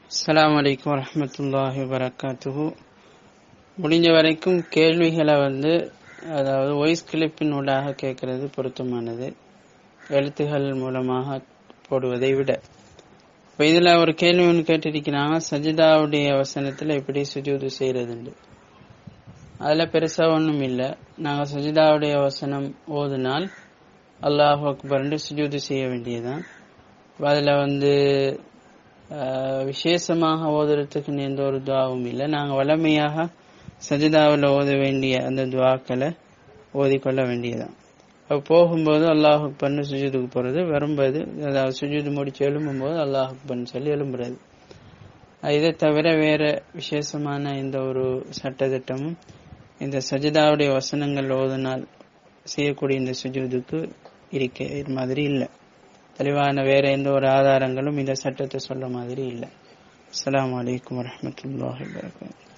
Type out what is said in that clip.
அஸ்ஸலாமு அலைக்கும் வரஹ்மத்துல்லாஹி வபரகாத்துஹு. முடிஞ்ச வரைக்கும் கேள்விகளை அதாவது வாய்ஸ் கிளிப்பின் ஊடாக கேட்கறது பொருத்தமானது, எழுத்துகள் மூலமாக போடுவதை விட. இப்போ இதில் ஒரு கேள்வி ஒன்று கேட்டிருக்கிறாங்க, சஜிதாவுடைய வசனத்தில் எப்படி சுஜூது செய்யறதுண்டு. அதில் பெருசாக ஒன்றும் இல்லை. நாங்கள் சஜிதாவுடைய வசனம் ஓதுனால் அல்லாஹு அக்பர்னு சுஜூது செய்ய வேண்டியதுதான். அதில் விசேஷமாக ஓதுறதுக்கு எந்த ஒரு துவாவும் இல்லை. நாங்கள் வளமையாக சஜிதாவில் ஓத வேண்டிய அந்த துவாக்களை ஓதிக்கொள்ள வேண்டியதான். அப்போ போகும்போது அல்லாஹ் அக்பர்னு சுஜூதுக்கு போகிறது, வரும்போது அதாவது சுஜூது முடிச்சு எழும்பும்போது அல்லாஹ் அக்பர்னு சொல்லி எழும்புறது. இதை தவிர வேற விசேஷமான எந்த ஒரு சட்டத்திட்டமும் இந்த சஜிதாவுடைய வசனங்கள் ஓதுனால் செய்யக்கூடிய இந்த சுஜூதுக்கு இருக்க மாதிரி இல்லை. தெளிவான வேற எந்த ஒரு ஆதாரங்களும் இந்த சட்டத்தை சொல்ல மாதிரி இல்லை. அஸ்ஸலாமு அலைக்கும் வரஹ்மத்துல்லாஹி வபரகாத்துஹு.